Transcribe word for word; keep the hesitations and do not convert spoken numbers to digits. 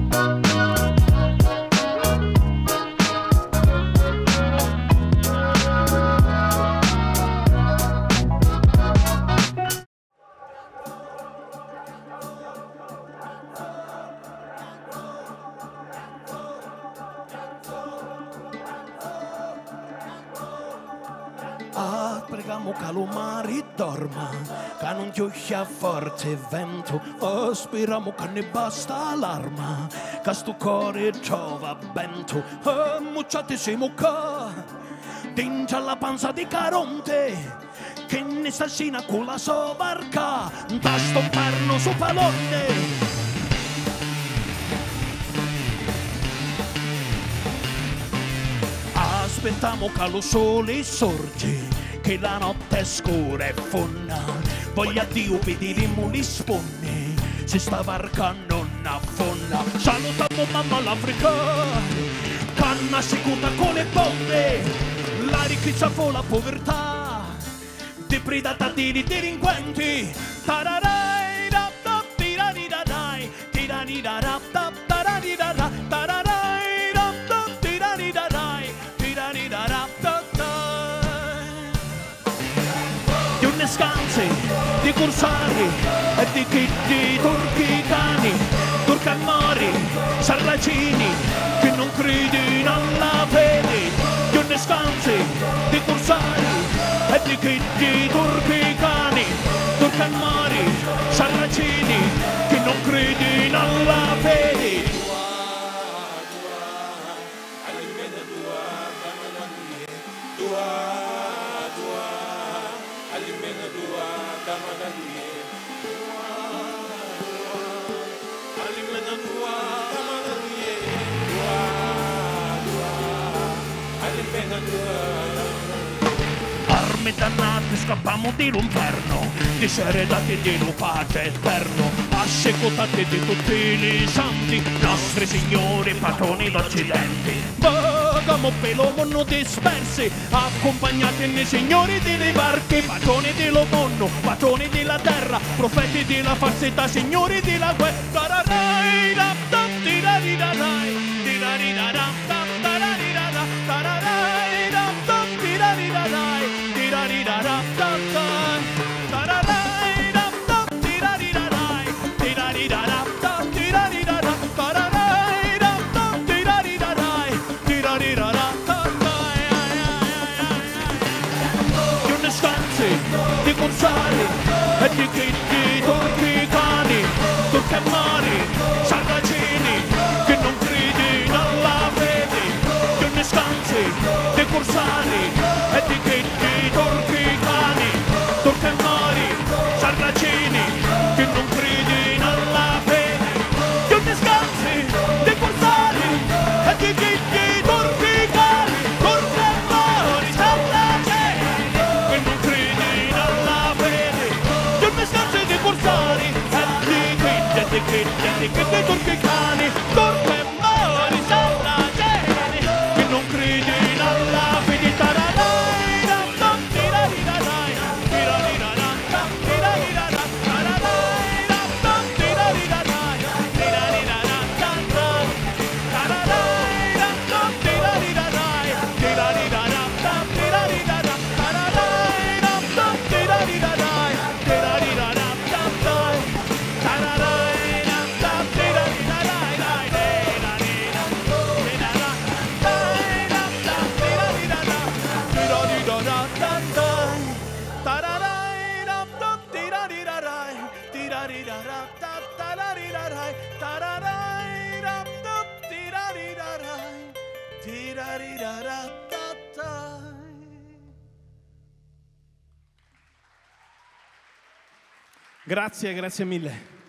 Ah, pregamo che l'umari dorma, che non chiuccia forte vento. Oh, speriamo che ne basta l'arma, che sto cuore trova vento. Oh, mucciate siamo qua, dentro la panza di Caronte, che ne sta scina con la sua barca, da stomparno su palone. Aspettiamo che lo sole sorge, che la notte è scura e fonna. Voglia Dio vedremo le sponne, se sta barca non affonna. Salutiamo mamma l'Africa, canna seconda con le bombe. La ricchezza fu la povertà, depredata di delinquenti. Tararai, da da tirani da dai, tirani da da da tarani da da tararai. Di une scanse, di corsari e di chitti turchicani, turcamori, sarracini, che non credono alla fede. Di une scanse, di corsari e di chitti turchicani, turcamori, sarracini, che non credono alla fede. Armi dannate, scappiamo dall'inferno, diseredati di un pace eterno, assecutati di tutti i santi, nostri signori patroni d'Occidente. Vagamo per lo mondo dispersi, accompagnati nei signori delle barche, patroni dello mondo, patroni della terra, profeti della falsità, signori della guerra. Tararai, da da tirari da dai, tirari da da da tarari da da tararai, da da tirari da dai, tirari da da da da tararai, da da tirari da dai, tirari da da da tirari da da tararai, da da tirari da dai, tirari da da da di une stanze, di corsari e di chitti turchicani, turcamori, sarracini, che non credi alla fede. Di une stanze, di corsari e di chitti turchicani, turcamori, sarracini, che non credi alla fede. Di une stanze, di corsari e di chitti turchicani, turcamori, sarracini, che non credi alla fede. Di une stanze, di corsari e di chitti, di chitti, di chitti turchicani, turcamori, sarracini, che non credi alla fede. Tararai, da da tirari da dai, tirari da da tirari da da tararai, da da tirari da dai, tirari da da tararai, da da tirari da dai, tirari da da tirari da da tararai, da da tirari da dai, tirari da da tararai, da da tirari da dai, dai tirari da Grazie, grazie mille.